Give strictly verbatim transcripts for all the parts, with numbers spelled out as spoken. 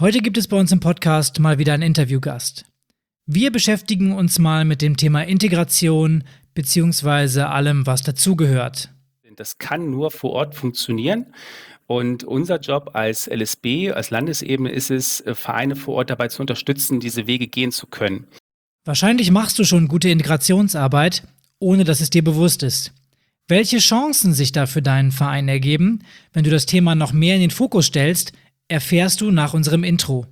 Heute gibt es bei uns im Podcast mal wieder einen Interviewgast. Wir beschäftigen uns mal mit dem Thema Integration beziehungsweise allem, was dazugehört. Das kann nur vor Ort funktionieren. Und unser Job als L S B, als Landesebene ist es, Vereine vor Ort dabei zu unterstützen, diese Wege gehen zu können. Wahrscheinlich machst du schon gute Integrationsarbeit, ohne dass es dir bewusst ist. Welche Chancen sich da für deinen Verein ergeben, wenn du das Thema noch mehr in den Fokus stellst, erfährst du nach unserem Intro.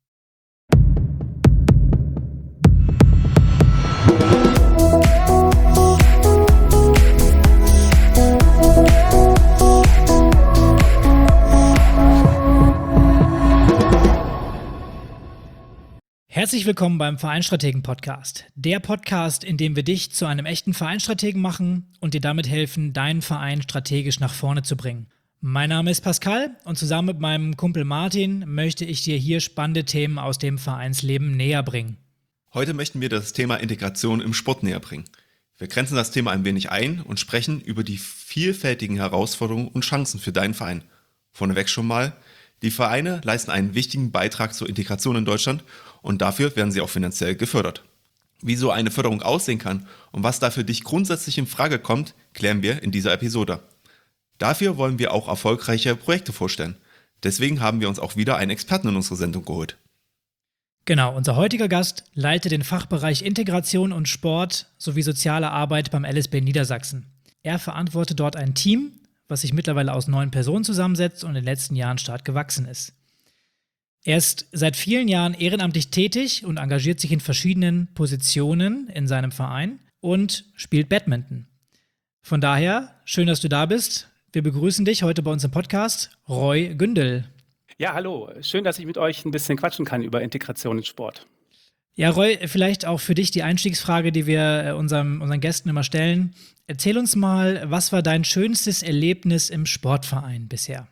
Herzlich willkommen beim Vereinsstrategen-Podcast. Der Podcast, in dem wir dich zu einem echten Vereinsstrategen machen und dir damit helfen, deinen Verein strategisch nach vorne zu bringen. Mein Name ist Pascal und zusammen mit meinem Kumpel Martin möchte ich dir hier spannende Themen aus dem Vereinsleben näher bringen. Heute möchten wir das Thema Integration im Sport näher bringen. Wir grenzen das Thema ein wenig ein und sprechen über die vielfältigen Herausforderungen und Chancen für deinen Verein. Vorneweg schon mal, die Vereine leisten einen wichtigen Beitrag zur Integration in Deutschland und dafür werden sie auch finanziell gefördert. Wie so eine Förderung aussehen kann und was da für dich grundsätzlich in Frage kommt, klären wir in dieser Episode. Dafür wollen wir auch erfolgreiche Projekte vorstellen. Deswegen haben wir uns auch wieder einen Experten in unsere Sendung geholt. Genau, unser heutiger Gast leitet den Fachbereich Integration und Sport sowie soziale Arbeit beim L S B Niedersachsen. Er verantwortet dort ein Team, was sich mittlerweile aus neun Personen zusammensetzt und in den letzten Jahren stark gewachsen ist. Er ist seit vielen Jahren ehrenamtlich tätig und engagiert sich in verschiedenen Positionen in seinem Verein und spielt Badminton. Von daher, schön, dass du da bist. Wir begrüßen dich heute bei uns im Podcast, Roy Gündel. Ja, hallo. Schön, dass ich mit euch ein bisschen quatschen kann über Integration in Sport. Ja, Roy, vielleicht auch für dich die Einstiegsfrage, die wir unserem, unseren Gästen immer stellen. Erzähl uns mal, was war dein schönstes Erlebnis im Sportverein bisher?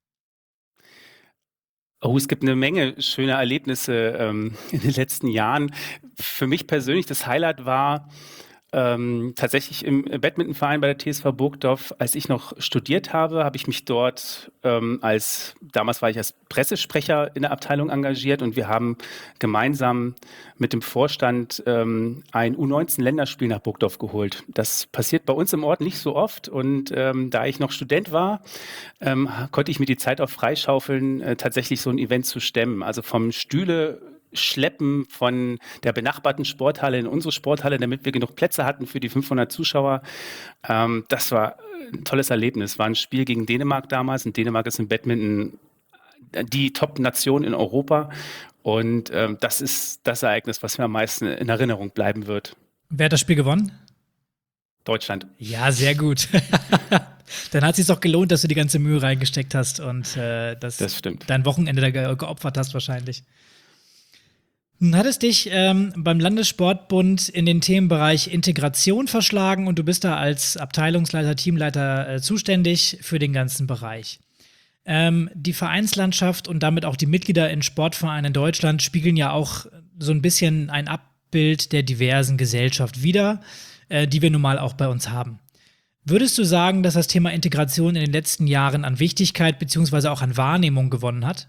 Oh, es gibt eine Menge schöner Erlebnisse ähm, in den letzten Jahren. Für mich persönlich das Highlight war ähm, tatsächlich im Badmintonverein bei der T S V Burgdorf. Als ich noch studiert habe, habe ich mich dort ähm, als, damals war ich als Pressesprecher in der Abteilung engagiert und wir haben gemeinsam mit dem Vorstand ähm, ein U neunzehn Länderspiel nach Burgdorf geholt. Das passiert bei uns im Ort nicht so oft und ähm, da ich noch Student war, ähm, konnte ich mir die Zeit auch freischaufeln, äh, tatsächlich so ein Event zu stemmen. Also vom Stühle Schleppen von der benachbarten Sporthalle in unsere Sporthalle, damit wir genug Plätze hatten für die fünfhundert Zuschauer. Ähm, das war ein tolles Erlebnis. War ein Spiel gegen Dänemark damals und Dänemark ist im Badminton die Top-Nation in Europa und ähm, das ist das Ereignis, was mir am meisten in Erinnerung bleiben wird. Wer hat das Spiel gewonnen? Deutschland. Ja, sehr gut. Dann hat es sich doch gelohnt, dass du die ganze Mühe reingesteckt hast und äh, das, das stimmt. dein Wochenende da ge- geopfert hast wahrscheinlich. Nun hat es dich ähm, beim Landessportbund in den Themenbereich Integration verschlagen und du bist da als Abteilungsleiter, Teamleiter äh, zuständig für den ganzen Bereich. Ähm, die Vereinslandschaft und damit auch die Mitglieder in Sportvereinen in Deutschland spiegeln ja auch so ein bisschen ein Abbild der diversen Gesellschaft wider, äh, die wir nun mal auch bei uns haben. Würdest du sagen, dass das Thema Integration in den letzten Jahren an Wichtigkeit beziehungsweise auch an Wahrnehmung gewonnen hat?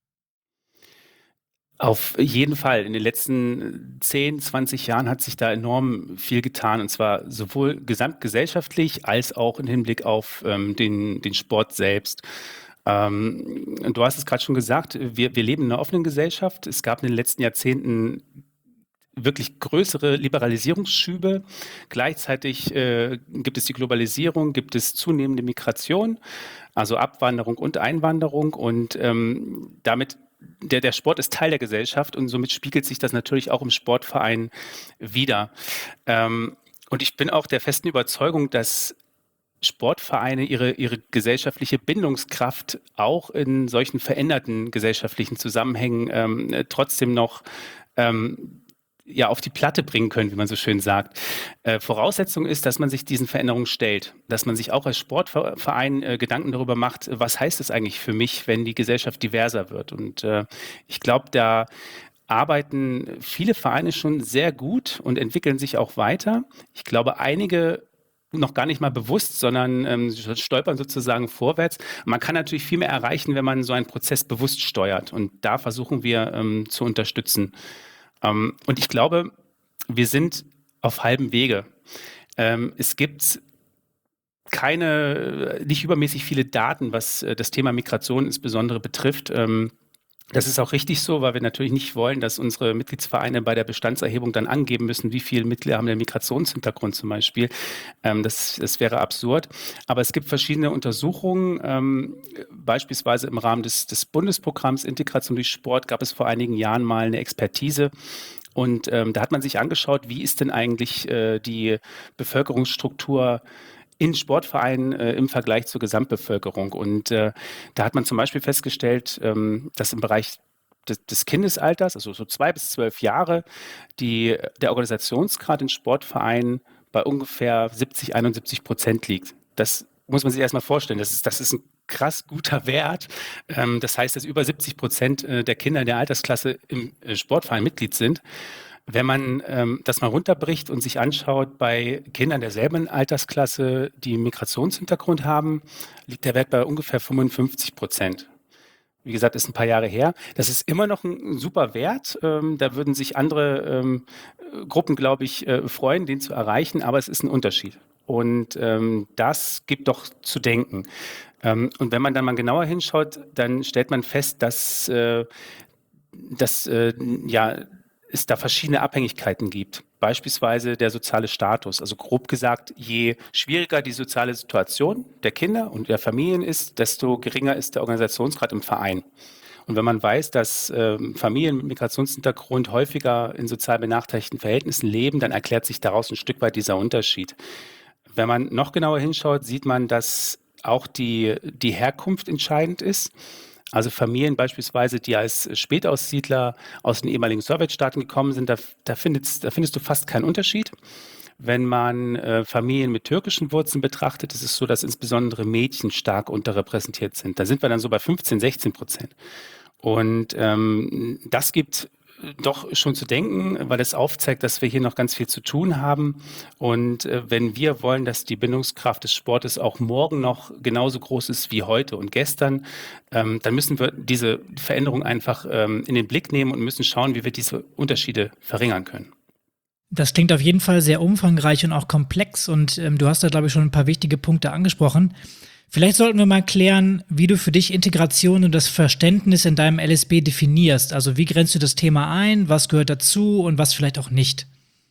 Auf jeden Fall. In den letzten zehn, zwanzig Jahren hat sich da enorm viel getan und zwar sowohl gesamtgesellschaftlich als auch im Hinblick auf ähm, den, den Sport selbst. Ähm, du hast es gerade schon gesagt, wir, wir leben in einer offenen Gesellschaft. Es gab in den letzten Jahrzehnten wirklich größere Liberalisierungsschübe. Gleichzeitig äh, gibt es die Globalisierung, gibt es zunehmende Migration, also Abwanderung und Einwanderung und ähm, damit Der, der Sport ist Teil der Gesellschaft und somit spiegelt sich das natürlich auch im Sportverein wider. Ähm, und ich bin auch der festen Überzeugung, dass Sportvereine ihre, ihre gesellschaftliche Bindungskraft auch in solchen veränderten gesellschaftlichen Zusammenhängen ähm, trotzdem noch ähm, ja, auf die Platte bringen können, wie man so schön sagt. Äh, Voraussetzung ist, dass man sich diesen Veränderungen stellt, dass man sich auch als Sportverein äh, Gedanken darüber macht, was heißt es eigentlich für mich, wenn die Gesellschaft diverser wird. Und äh, ich glaube, da arbeiten viele Vereine schon sehr gut und entwickeln sich auch weiter. Ich glaube, einige noch gar nicht mal bewusst, sondern ähm, stolpern sozusagen vorwärts. Man kann natürlich viel mehr erreichen, wenn man so einen Prozess bewusst steuert. Und da versuchen wir ähm, zu unterstützen. Ähm, und ich glaube, wir sind auf halbem Wege. Ähm, es gibt keine, nicht übermäßig viele Daten, was äh, das Thema Migration insbesondere betrifft. Ähm, Das ist auch richtig so, weil wir natürlich nicht wollen, dass unsere Mitgliedsvereine bei der Bestandserhebung dann angeben müssen, wie viele Mitglieder haben den Migrationshintergrund zum Beispiel. Ähm, das, das wäre absurd. Aber es gibt verschiedene Untersuchungen. Ähm, beispielsweise im Rahmen des, des Bundesprogramms Integration durch Sport gab es vor einigen Jahren mal eine Expertise. Und ähm, da hat man sich angeschaut, wie ist denn eigentlich äh, die Bevölkerungsstruktur in Sportvereinen äh, im Vergleich zur Gesamtbevölkerung. Und äh, da hat man zum Beispiel festgestellt, ähm, dass im Bereich des, des Kindesalters, also so zwei bis zwölf Jahre, die, der Organisationsgrad in Sportvereinen bei ungefähr siebzig, einundsiebzig Prozent liegt. Das muss man sich erstmal vorstellen. Das ist, das ist ein krass guter Wert. Ähm, das heißt, dass über siebzig Prozent äh, der Kinder in der Altersklasse im äh, Sportverein Mitglied sind. Wenn man ähm, das mal runterbricht und sich anschaut, bei Kindern derselben Altersklasse, die einen Migrationshintergrund haben, liegt der Wert bei ungefähr fünfundfünfzig Prozent. Wie gesagt, ist ein paar Jahre her. Das ist immer noch ein super Wert. Ähm, da würden sich andere ähm, Gruppen, glaube ich, äh, freuen, den zu erreichen, aber es ist ein Unterschied. Und ähm, das gibt doch zu denken. Ähm, und wenn man dann mal genauer hinschaut, dann stellt man fest, dass, äh, dass äh, ja, es da verschiedene Abhängigkeiten gibt. Beispielsweise der soziale Status. Also grob gesagt, je schwieriger die soziale Situation der Kinder und der Familien ist, desto geringer ist der Organisationsgrad im Verein. Und wenn man weiß, dass äh, Familien mit Migrationshintergrund häufiger in sozial benachteiligten Verhältnissen leben, dann erklärt sich daraus ein Stück weit dieser Unterschied. Wenn man noch genauer hinschaut, sieht man, dass auch die, die Herkunft entscheidend ist. Also Familien beispielsweise, die als Spätaussiedler aus den ehemaligen Sowjetstaaten gekommen sind, da, da, findest, da findest du fast keinen Unterschied. Wenn man äh, Familien mit türkischen Wurzeln betrachtet, ist es so, dass insbesondere Mädchen stark unterrepräsentiert sind. Da sind wir dann so bei fünfzehn, sechzehn Prozent. Und ähm, das gibt doch schon zu denken, weil es aufzeigt, dass wir hier noch ganz viel zu tun haben. Und äh, wenn wir wollen, dass die Bindungskraft des Sportes auch morgen noch genauso groß ist wie heute und gestern, ähm, dann müssen wir diese Veränderung einfach ähm, in den Blick nehmen und müssen schauen, wie wir diese Unterschiede verringern können. Das klingt auf jeden Fall sehr umfangreich und auch komplex. Und ähm, du hast da, glaube ich, schon ein paar wichtige Punkte angesprochen. Vielleicht sollten wir mal klären, wie du für dich Integration und das Verständnis in deinem L S B definierst. Also wie grenzt du das Thema ein, was gehört dazu und was vielleicht auch nicht?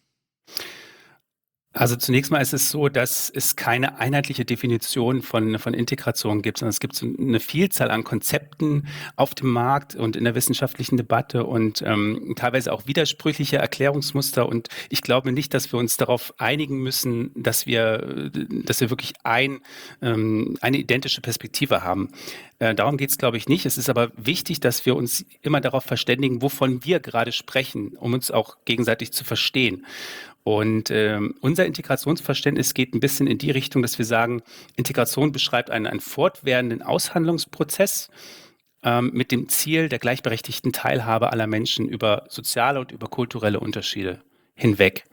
Also zunächst mal ist es so, dass es keine einheitliche Definition von, von Integration gibt, sondern es gibt so eine Vielzahl an Konzepten auf dem Markt und in der wissenschaftlichen Debatte und ähm, teilweise auch widersprüchliche Erklärungsmuster. Und ich glaube nicht, dass wir uns darauf einigen müssen, dass wir, dass wir wirklich ein, ähm, eine identische Perspektive haben. Äh, darum geht es, glaube ich, nicht. Es ist aber wichtig, dass wir uns immer darauf verständigen, wovon wir gerade sprechen, um uns auch gegenseitig zu verstehen. Und ähm, unser Integrationsverständnis geht ein bisschen in die Richtung, dass wir sagen, Integration beschreibt einen, einen fortwährenden Aushandlungsprozess ähm, mit dem Ziel der gleichberechtigten Teilhabe aller Menschen über soziale und über kulturelle Unterschiede hinweg.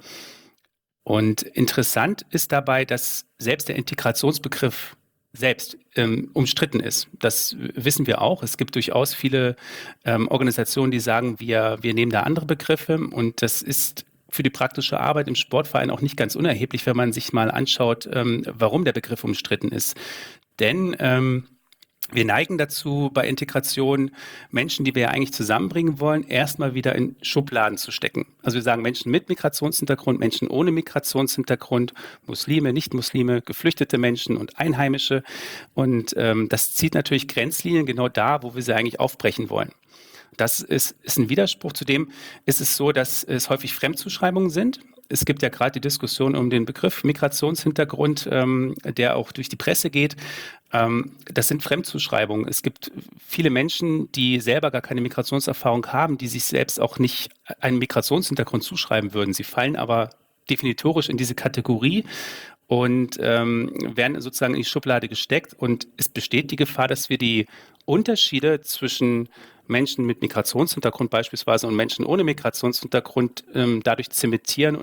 Und interessant ist dabei, dass selbst der Integrationsbegriff selbst ähm, umstritten ist. Das wissen wir auch. Es gibt durchaus viele ähm, Organisationen, die sagen, wir, wir nehmen da andere Begriffe und das ist für die praktische Arbeit im Sportverein auch nicht ganz unerheblich, wenn man sich mal anschaut, ähm, warum der Begriff umstritten ist. Denn ähm, wir neigen dazu, bei Integration Menschen, die wir ja eigentlich zusammenbringen wollen, erstmal wieder in Schubladen zu stecken. Also wir sagen Menschen mit Migrationshintergrund, Menschen ohne Migrationshintergrund, Muslime, Nicht-Muslime, geflüchtete Menschen und Einheimische. Und ähm, das zieht natürlich Grenzlinien genau da, wo wir sie eigentlich aufbrechen wollen. Das ist, ist ein Widerspruch. Zudem ist es so, dass es häufig Fremdzuschreibungen sind. Es gibt ja gerade die Diskussion um den Begriff Migrationshintergrund, ähm, der auch durch die Presse geht. Ähm, das sind Fremdzuschreibungen. Es gibt viele Menschen, die selber gar keine Migrationserfahrung haben, die sich selbst auch nicht einen Migrationshintergrund zuschreiben würden. Sie fallen aber definitorisch in diese Kategorie und ähm, werden sozusagen in die Schublade gesteckt. Und es besteht die Gefahr, dass wir die Unterschiede zwischen Menschen mit Migrationshintergrund beispielsweise und Menschen ohne Migrationshintergrund ähm, dadurch zementieren und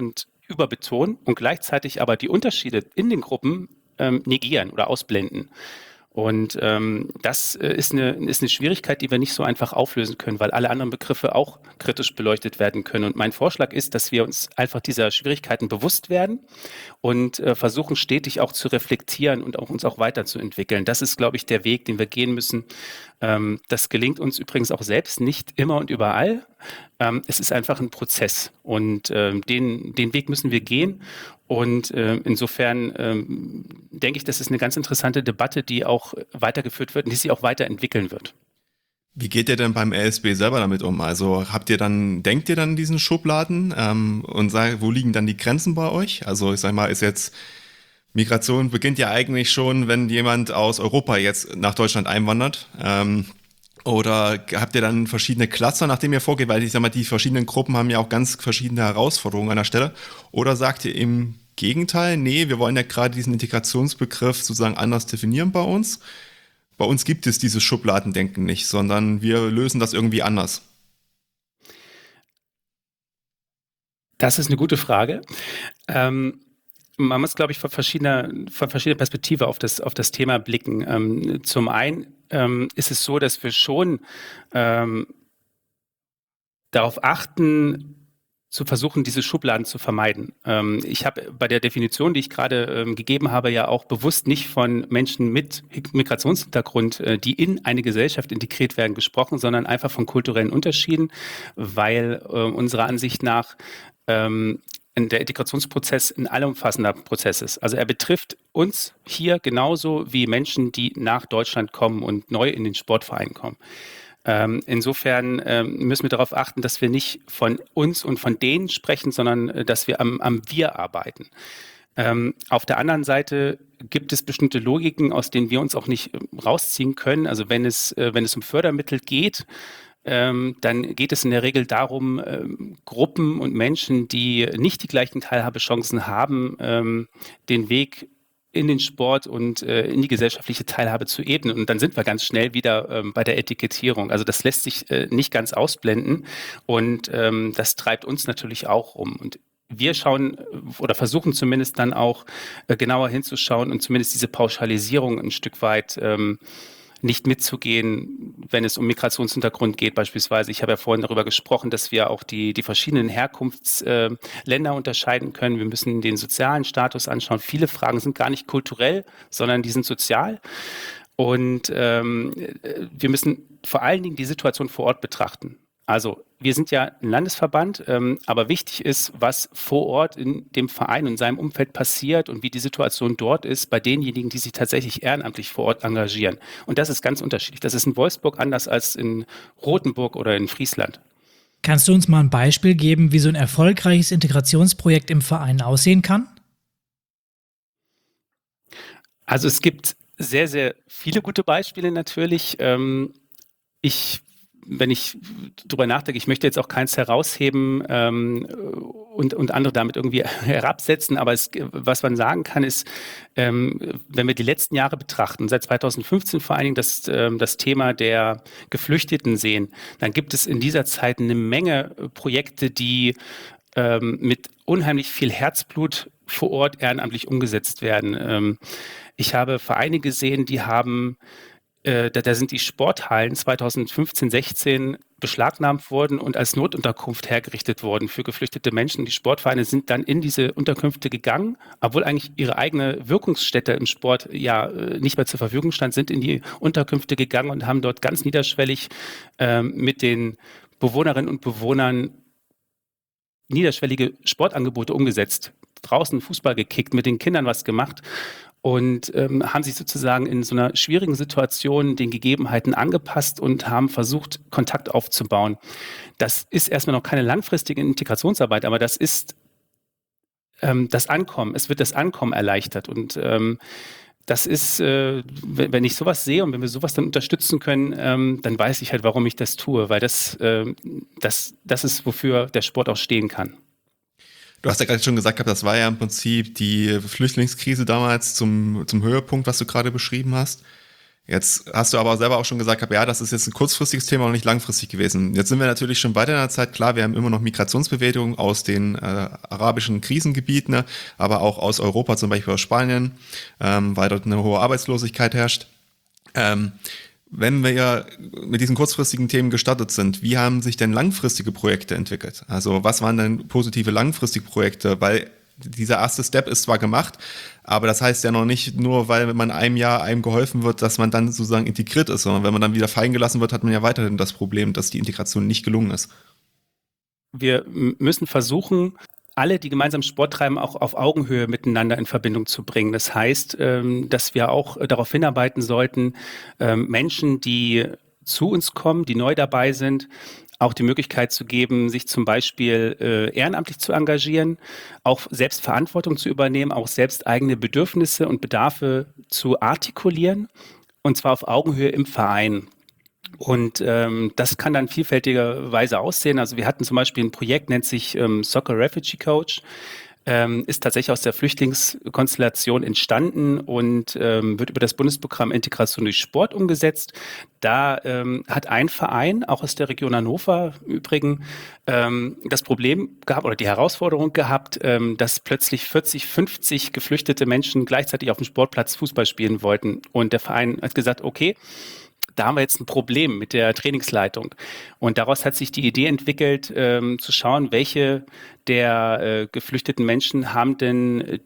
überbetonen und gleichzeitig aber die Unterschiede in den Gruppen ähm, negieren oder ausblenden. Und ähm, das äh, ist, eine, ist eine Schwierigkeit, die wir nicht so einfach auflösen können, weil alle anderen Begriffe auch kritisch beleuchtet werden können. Und mein Vorschlag ist, dass wir uns einfach dieser Schwierigkeiten bewusst werden und äh, versuchen stetig auch zu reflektieren und auch uns auch weiterzuentwickeln. Das ist, glaube ich, der Weg, den wir gehen müssen. Ähm, das gelingt uns übrigens auch selbst nicht immer und überall. Ähm, es ist einfach ein Prozess und ähm, den, den Weg müssen wir gehen. Und äh, insofern ähm, denke ich, das ist eine ganz interessante Debatte, die auch weitergeführt wird und die sich auch weiterentwickeln wird. Wie geht ihr denn beim L S B selber damit um? Also habt ihr dann, denkt ihr dann in diesen Schubladen ähm, und sagt, wo liegen dann die Grenzen bei euch? Also ich sag mal, ist jetzt Migration beginnt ja eigentlich schon, wenn jemand aus Europa jetzt nach Deutschland einwandert. Ähm, oder habt ihr dann verschiedene Cluster, nach denen ihr vorgeht? Weil ich sag mal, die verschiedenen Gruppen haben ja auch ganz verschiedene Herausforderungen an der Stelle. Oder sagt ihr im Gegenteil, nee, wir wollen ja gerade diesen Integrationsbegriff sozusagen anders definieren bei uns? Bei uns gibt es dieses Schubladendenken nicht, sondern wir lösen das irgendwie anders. Das ist eine gute Frage. Ähm, man muss, glaube ich, von verschiedener, von verschiedener Perspektive auf das, auf das Thema blicken. Ähm, zum einen ähm, ist es so, dass wir schon ähm, darauf achten, zu versuchen, diese Schubladen zu vermeiden. Ähm, ich habe bei der Definition, die ich gerade ähm, gegeben habe, ja auch bewusst nicht von Menschen mit Migrationshintergrund, äh, die in eine Gesellschaft integriert werden, gesprochen, sondern einfach von kulturellen Unterschieden, weil äh, unserer Ansicht nach ähm, der Integrationsprozess ein allumfassender Prozess ist. Also er betrifft uns hier genauso wie Menschen, die nach Deutschland kommen und neu in den Sportverein kommen. Ähm, insofern ähm, müssen wir darauf achten, dass wir nicht von uns und von denen sprechen, sondern äh, dass wir am, am Wir arbeiten. Ähm, auf der anderen Seite gibt es bestimmte Logiken, aus denen wir uns auch nicht äh, rausziehen können. Also wenn es, äh, wenn es um Fördermittel geht, ähm, dann geht es in der Regel darum, ähm, Gruppen und Menschen, die nicht die gleichen Teilhabechancen haben, ähm, den Weg in den Sport und äh, in die gesellschaftliche Teilhabe zu ebnen. Und dann sind wir ganz schnell wieder ähm, bei der Etikettierung. Also das lässt sich äh, nicht ganz ausblenden und ähm, das treibt uns natürlich auch um. Und wir schauen oder versuchen zumindest dann auch äh, genauer hinzuschauen und zumindest diese Pauschalisierung ein Stück weit ähm, nicht mitzugehen, wenn es um Migrationshintergrund geht beispielsweise. Ich habe ja vorhin darüber gesprochen, dass wir auch die, die verschiedenen Herkunftsländer äh, unterscheiden können. Wir müssen den sozialen Status anschauen. Viele Fragen sind gar nicht kulturell, sondern die sind sozial. Und ähm, wir müssen vor allen Dingen die Situation vor Ort betrachten. Also wir sind ja ein Landesverband, ähm, aber wichtig ist, was vor Ort in dem Verein und seinem Umfeld passiert und wie die Situation dort ist bei denjenigen, die sich tatsächlich ehrenamtlich vor Ort engagieren. Und das ist ganz unterschiedlich. Das ist in Wolfsburg anders als in Rothenburg oder in Friesland. Kannst du uns mal ein Beispiel geben, wie so ein erfolgreiches Integrationsprojekt im Verein aussehen kann? Also es gibt sehr, sehr viele gute Beispiele natürlich. Ähm, ich Wenn ich drüber nachdenke, ich möchte jetzt auch keins herausheben ähm, und, und andere damit irgendwie herabsetzen, aber es, was man sagen kann, ist, ähm, wenn wir die letzten Jahre betrachten, seit zweitausendfünfzehn vor allen Dingen das, ähm, das Thema der Geflüchteten sehen, dann gibt es in dieser Zeit eine Menge Projekte, die ähm, mit unheimlich viel Herzblut vor Ort ehrenamtlich umgesetzt werden. Ähm, ich habe Vereine gesehen, die haben Da, da sind die Sporthallen zweitausendfünfzehn, sechzehn beschlagnahmt worden und als Notunterkunft hergerichtet worden für geflüchtete Menschen. Die Sportvereine sind dann in diese Unterkünfte gegangen, obwohl eigentlich ihre eigene Wirkungsstätte im Sport ja nicht mehr zur Verfügung stand, sind in die Unterkünfte gegangen und haben dort ganz niederschwellig ähm, mit den Bewohnerinnen und Bewohnern niederschwellige Sportangebote umgesetzt. Draußen Fußball gekickt, mit den Kindern was gemacht. Und ähm, haben sich sozusagen in so einer schwierigen Situation den Gegebenheiten angepasst und haben versucht, Kontakt aufzubauen. Das ist erstmal noch keine langfristige Integrationsarbeit, aber das ist ähm, das Ankommen. Es wird das Ankommen erleichtert. Und ähm, das ist, äh, wenn ich sowas sehe und wenn wir sowas dann unterstützen können, ähm, dann weiß ich halt, warum ich das tue, weil das, äh, das, das ist, wofür der Sport auch stehen kann. Du hast ja gerade schon gesagt, das war ja im Prinzip die Flüchtlingskrise damals zum, zum Höhepunkt, was du gerade beschrieben hast. Jetzt hast du aber selber auch schon gesagt, ja, das ist jetzt ein kurzfristiges Thema und nicht langfristig gewesen. Jetzt sind wir natürlich schon weiter in der Zeit. Klar, wir haben immer noch Migrationsbewegungen aus den äh, arabischen Krisengebieten, ne, aber auch aus Europa, zum Beispiel aus Spanien, ähm, weil dort eine hohe Arbeitslosigkeit herrscht. Ähm, wenn wir ja mit diesen kurzfristigen Themen gestartet sind, wie haben sich denn langfristige Projekte entwickelt? Also was waren denn positive langfristige Projekte? Weil dieser erste Step ist zwar gemacht, aber das heißt ja noch nicht nur, weil man einem Jahr einem geholfen wird, dass man dann sozusagen integriert ist, sondern wenn man dann wieder fallen gelassen wird, hat man ja weiterhin das Problem, dass die Integration nicht gelungen ist. Wir müssen versuchen, alle, die gemeinsam Sport treiben, auch auf Augenhöhe miteinander in Verbindung zu bringen. Das heißt, dass wir auch darauf hinarbeiten sollten, Menschen, die zu uns kommen, die neu dabei sind, auch die Möglichkeit zu geben, sich zum Beispiel äh, ehrenamtlich zu engagieren, auch selbst Verantwortung zu übernehmen, auch selbst eigene Bedürfnisse und Bedarfe zu artikulieren, und zwar auf Augenhöhe im Verein. Und ähm, das kann dann vielfältigerweise aussehen. Also wir hatten zum Beispiel ein Projekt, nennt sich ähm, Soccer Refugee Coach, ähm, ist tatsächlich aus der Flüchtlingskonstellation entstanden und ähm, wird über das Bundesprogramm Integration durch Sport umgesetzt. Da ähm, hat ein Verein, auch aus der Region Hannover übrigens, ähm, das Problem gehabt oder die Herausforderung gehabt, ähm, dass plötzlich vierzig, fünfzig geflüchtete Menschen gleichzeitig auf dem Sportplatz Fußball spielen wollten. Und der Verein hat gesagt, okay, da haben wir jetzt ein Problem mit der Trainingsleitung. Und daraus hat sich die Idee entwickelt, ähm, zu schauen, welche der äh, geflüchteten Menschen haben denn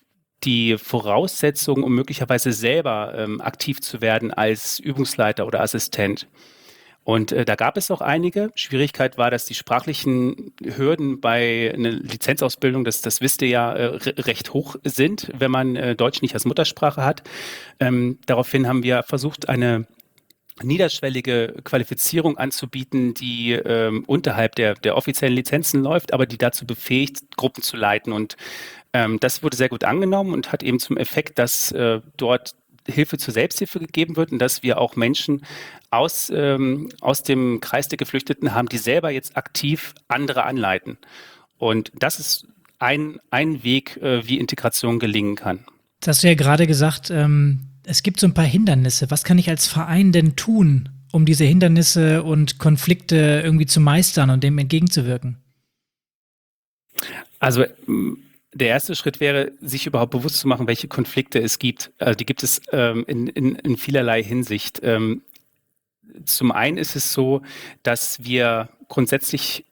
die Voraussetzungen, um möglicherweise selber ähm, aktiv zu werden als Übungsleiter oder Assistent. Und äh, da gab es auch einige. Schwierigkeit war, dass die sprachlichen Hürden bei einer Lizenzausbildung, das, das wisst ihr ja, äh, recht hoch sind, wenn man äh, Deutsch nicht als Muttersprache hat. Ähm, daraufhin haben wir versucht, eine niederschwellige Qualifizierung anzubieten, die ähm, unterhalb der, der offiziellen Lizenzen läuft, aber die dazu befähigt, Gruppen zu leiten. Und ähm, das wurde sehr gut angenommen und hat eben zum Effekt, dass äh, dort Hilfe zur Selbsthilfe gegeben wird und dass wir auch Menschen aus, ähm, aus dem Kreis der Geflüchteten haben, die selber jetzt aktiv andere anleiten. Und das ist ein, ein Weg, äh, wie Integration gelingen kann. Das hast du ja gerade gesagt, ähm es gibt so ein paar Hindernisse. Was kann ich als Verein denn tun, um diese Hindernisse und Konflikte irgendwie zu meistern und dem entgegenzuwirken? Also der erste Schritt wäre, sich überhaupt bewusst zu machen, welche Konflikte es gibt. Also die gibt es ähm, in, in, in vielerlei Hinsicht. Ähm, zum einen ist es so, dass wir grundsätzlich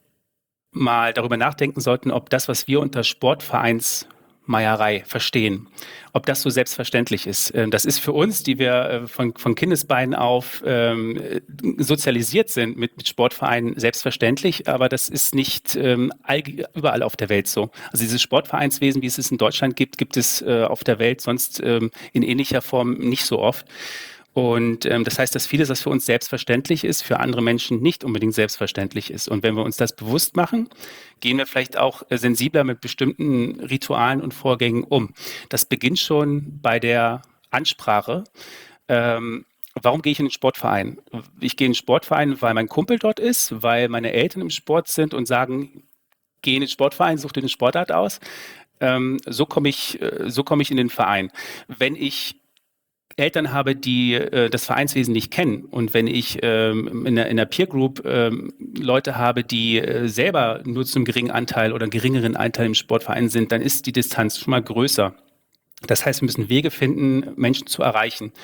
mal darüber nachdenken sollten, ob das, was wir unter Sportvereins Meierei verstehen, ob das so selbstverständlich ist. Das ist für uns, die wir von, von Kindesbeinen auf ähm, sozialisiert sind mit, mit Sportvereinen, selbstverständlich, aber das ist nicht ähm, all, überall auf der Welt so. Also dieses Sportvereinswesen, wie es es in Deutschland gibt, gibt es äh, auf der Welt sonst ähm, in ähnlicher Form nicht so oft. Und ähm, das heißt, dass vieles, was für uns selbstverständlich ist, für andere Menschen nicht unbedingt selbstverständlich ist. Und wenn wir uns das bewusst machen, gehen wir vielleicht auch äh, sensibler mit bestimmten Ritualen und Vorgängen um. Das beginnt schon bei der Ansprache. Ähm, warum gehe ich in den Sportverein? Ich gehe in den Sportverein, weil mein Kumpel dort ist, weil meine Eltern im Sport sind und sagen, geh in den Sportverein, such dir eine Sportart aus. Ähm, so komme ich, äh, so komme ich in den Verein. Wenn ich Eltern habe, die äh, das Vereinswesen nicht kennen und wenn ich ähm, in, der, in der Peer Group ähm, Leute habe, die äh, selber nur zu einem geringen Anteil oder geringeren Anteil im Sportverein sind, dann ist die Distanz schon mal größer. Das heißt, wir müssen Wege finden, Menschen zu erreichen.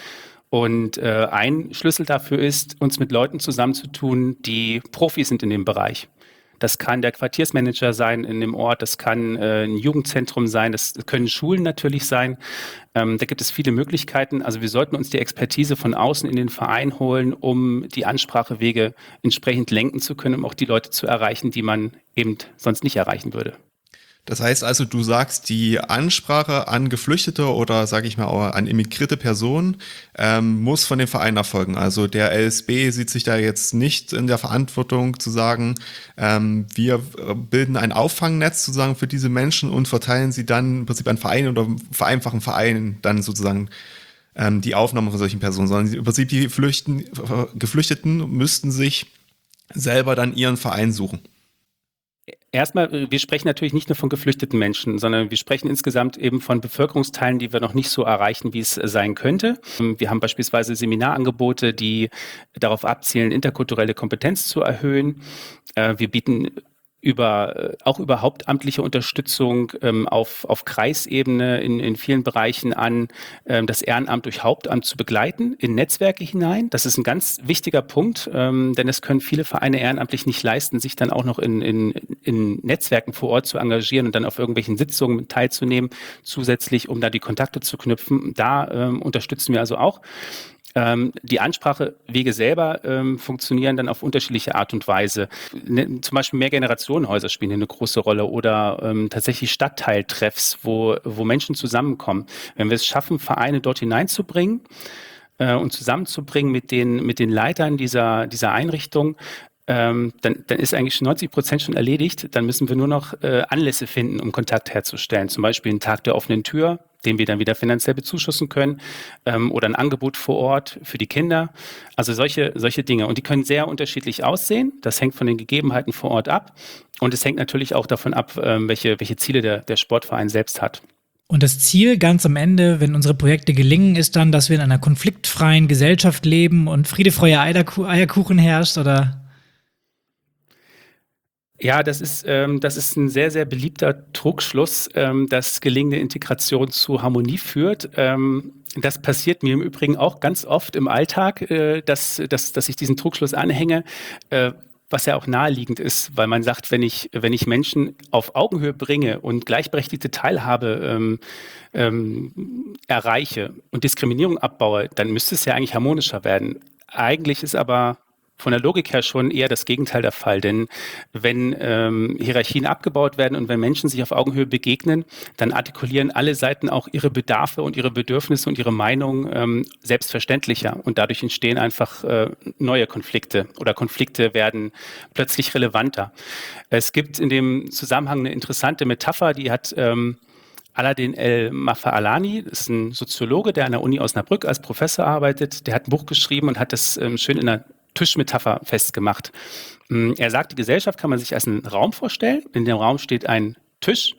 Und äh, ein Schlüssel dafür ist, uns mit Leuten zusammenzutun, die Profis sind in dem Bereich. Das kann der Quartiersmanager sein in dem Ort, das kann äh, ein Jugendzentrum sein, das können Schulen natürlich sein. Ähm, da gibt es viele Möglichkeiten. Also wir sollten uns die Expertise von außen in den Verein holen, um die Ansprachewege entsprechend lenken zu können, um auch die Leute zu erreichen, die man eben sonst nicht erreichen würde. Das heißt also, du sagst, die Ansprache an Geflüchtete oder, sage ich mal, auch an immigrierte Personen ähm, muss von dem Verein erfolgen. Also der L S B sieht sich da jetzt nicht in der Verantwortung zu sagen, ähm, wir bilden ein Auffangnetz sozusagen für diese Menschen und verteilen sie dann im Prinzip an Vereine oder vereinfachen Vereinen dann sozusagen ähm, die Aufnahme von solchen Personen, sondern im Prinzip die Flüchten, Geflüchteten müssten sich selber dann ihren Verein suchen. Erstmal, wir sprechen natürlich nicht nur von geflüchteten Menschen, sondern wir sprechen insgesamt eben von Bevölkerungsteilen, die wir noch nicht so erreichen, wie es sein könnte. Wir haben beispielsweise Seminarangebote, die darauf abzielen, interkulturelle Kompetenz zu erhöhen. Wir bieten über, auch über hauptamtliche Unterstützung ähm, auf, auf Kreisebene in, in vielen Bereichen an, ähm, das Ehrenamt durch Hauptamt zu begleiten, in Netzwerke hinein. Das ist ein ganz wichtiger Punkt, ähm, denn es können viele Vereine ehrenamtlich nicht leisten, sich dann auch noch in, in, in Netzwerken vor Ort zu engagieren und dann auf irgendwelchen Sitzungen teilzunehmen, zusätzlich, um da die Kontakte zu knüpfen. Da ähm, unterstützen wir also auch. Ähm, die Ansprachewege selber ähm, funktionieren dann auf unterschiedliche Art und Weise. Ne, zum Beispiel Mehrgenerationenhäuser spielen hier eine große Rolle oder ähm, tatsächlich Stadtteiltreffs, wo, wo Menschen zusammenkommen. Wenn wir es schaffen, Vereine dort hineinzubringen äh, und zusammenzubringen mit den, mit den Leitern dieser, dieser Einrichtung, ähm, dann, dann ist eigentlich neunzig Prozent schon erledigt. Dann müssen wir nur noch äh, Anlässe finden, um Kontakt herzustellen. Zum Beispiel einen Tag der offenen Tür, den wir dann wieder finanziell bezuschussen können, ähm, oder ein Angebot vor Ort für die Kinder. Also solche, solche Dinge. Und die können sehr unterschiedlich aussehen. Das hängt von den Gegebenheiten vor Ort ab. Und es hängt natürlich auch davon ab, ähm, welche, welche Ziele der, der Sportverein selbst hat. Und das Ziel ganz am Ende, wenn unsere Projekte gelingen, ist dann, dass wir in einer konfliktfreien Gesellschaft leben und Friede, Freude, Eierkuchen herrscht, oder? Ja, das ist, ähm, das ist ein sehr, sehr beliebter Trugschluss, ähm, dass gelingende Integration zu Harmonie führt. Ähm, das passiert mir im Übrigen auch ganz oft im Alltag, äh, dass, dass, dass ich diesen Trugschluss anhänge, äh, was ja auch naheliegend ist, weil man sagt, wenn ich, wenn ich Menschen auf Augenhöhe bringe und gleichberechtigte Teilhabe ähm, ähm, erreiche und Diskriminierung abbaue, dann müsste es ja eigentlich harmonischer werden. Eigentlich ist aber von der Logik her schon eher das Gegenteil der Fall, denn wenn ähm, Hierarchien abgebaut werden und wenn Menschen sich auf Augenhöhe begegnen, dann artikulieren alle Seiten auch ihre Bedarfe und ihre Bedürfnisse und ihre Meinung ähm, selbstverständlicher und dadurch entstehen einfach äh, neue Konflikte oder Konflikte werden plötzlich relevanter. Es gibt in dem Zusammenhang eine interessante Metapher, die hat ähm, Aladin El-Mafaalani, das ist ein Soziologe, der an der Uni Osnabrück als Professor arbeitet, der hat ein Buch geschrieben und hat das ähm, schön in einer Tischmetapher festgemacht. Er sagt, die Gesellschaft kann man sich als einen Raum vorstellen. In dem Raum steht ein Tisch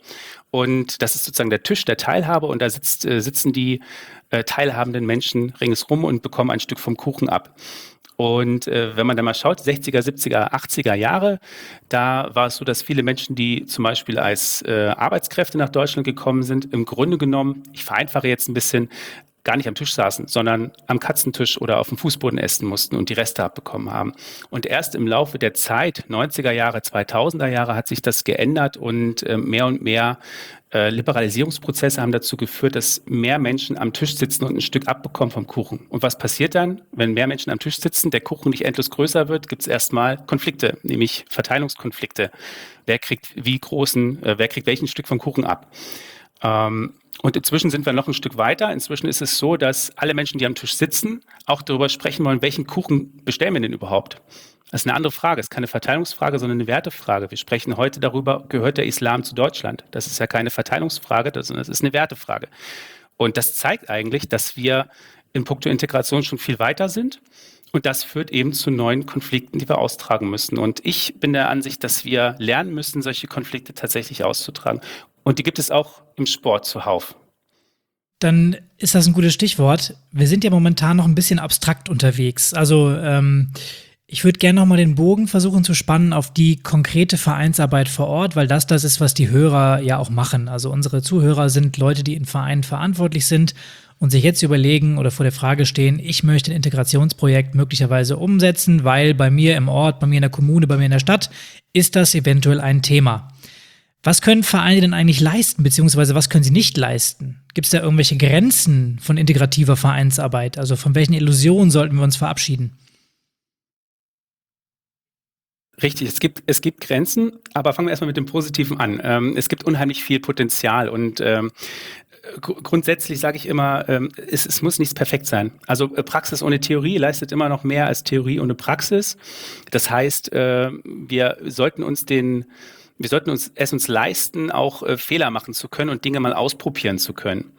und das ist sozusagen der Tisch der Teilhabe und da sitzt, äh, sitzen die äh, teilhabenden Menschen ringsrum und bekommen ein Stück vom Kuchen ab. Und äh, wenn man da mal schaut, sechziger, siebziger, achtziger Jahre, da war es so, dass viele Menschen, die zum Beispiel als äh, Arbeitskräfte nach Deutschland gekommen sind, im Grunde genommen, ich vereinfache jetzt ein bisschen, gar nicht am Tisch saßen, sondern am Katzentisch oder auf dem Fußboden essen mussten und die Reste abbekommen haben. Und erst im Laufe der Zeit, neunziger Jahre, zweitausender Jahre, hat sich das geändert und äh, mehr und mehr äh, Liberalisierungsprozesse haben dazu geführt, dass mehr Menschen am Tisch sitzen und ein Stück abbekommen vom Kuchen. Und was passiert dann, wenn mehr Menschen am Tisch sitzen, der Kuchen nicht endlos größer wird, gibt es erstmal Konflikte, nämlich Verteilungskonflikte. Wer kriegt wie großen, äh, wer kriegt welchen Stück vom Kuchen ab? Ähm, Und inzwischen sind wir noch ein Stück weiter. Inzwischen ist es so, dass alle Menschen, die am Tisch sitzen, auch darüber sprechen wollen, welchen Kuchen bestellen wir denn überhaupt? Das ist eine andere Frage. Es ist keine Verteilungsfrage, sondern eine Wertefrage. Wir sprechen heute darüber, gehört der Islam zu Deutschland? Das ist ja keine Verteilungsfrage, sondern das ist eine Wertefrage. Und das zeigt eigentlich, dass wir in puncto Integration schon viel weiter sind. Und das führt eben zu neuen Konflikten, die wir austragen müssen. Und ich bin der Ansicht, dass wir lernen müssen, solche Konflikte tatsächlich auszutragen. Und die gibt es auch im Sport zuhauf. Dann ist das ein gutes Stichwort. Wir sind ja momentan noch ein bisschen abstrakt unterwegs. Also ähm, ich würde gerne noch mal den Bogen versuchen zu spannen auf die konkrete Vereinsarbeit vor Ort, weil das das ist, was die Hörer ja auch machen. Also unsere Zuhörer sind Leute, die in Vereinen verantwortlich sind und sich jetzt überlegen oder vor der Frage stehen, ich möchte ein Integrationsprojekt möglicherweise umsetzen, weil bei mir im Ort, bei mir in der Kommune, bei mir in der Stadt ist das eventuell ein Thema. Was können Vereine denn eigentlich leisten, beziehungsweise was können sie nicht leisten? Gibt es da irgendwelche Grenzen von integrativer Vereinsarbeit? Also von welchen Illusionen sollten wir uns verabschieden? Richtig, es gibt, es gibt Grenzen, aber fangen wir erstmal mit dem Positiven an. Ähm, es gibt unheimlich viel Potenzial und ähm, gr- grundsätzlich sage ich immer, ähm, es, es muss nichts perfekt sein. Also äh, Praxis ohne Theorie leistet immer noch mehr als Theorie ohne Praxis. Das heißt, äh, wir sollten uns den Wir sollten uns, es uns leisten, auch äh, Fehler machen zu können und Dinge mal ausprobieren zu können.